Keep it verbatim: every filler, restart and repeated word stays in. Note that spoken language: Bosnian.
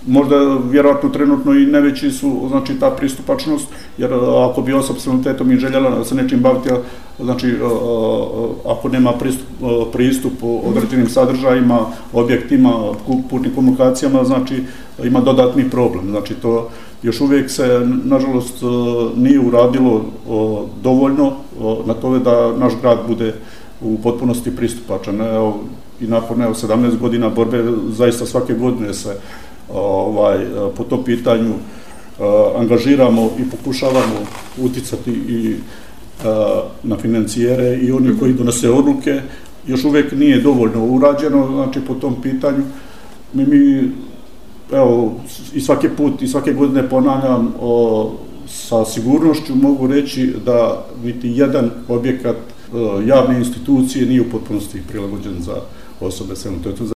možda vjerojatno trenutno i najveći su, znači, ta pristupačnost, jer ako bi osoba s invaliditetom i željela se nečim baviti, znači, ako nema pristup, pristup određenim sadržajima, objektima, putnim komunikacijama, znači, ima dodatni problem. Znači, to još uvijek se, nažalost, nije uradilo dovoljno na tome da naš grad bude u potpunosti pristupačan. Evo, i nakon evo, sedamnaest godina borbe, zaista svake godine se ovaj, po tom pitanju angažiramo i pokušavamo uticati i na financijere i oni koji donose odluke. Još uvijek nije dovoljno urađeno, znači, po tom pitanju. Mi, mi evo, i svaki put i svake godine ponavljam, o, sa sigurnošću mogu reći da niti jedan objekat javne institucije nije u potpunosti prilagođen za osobe s invaliditetom.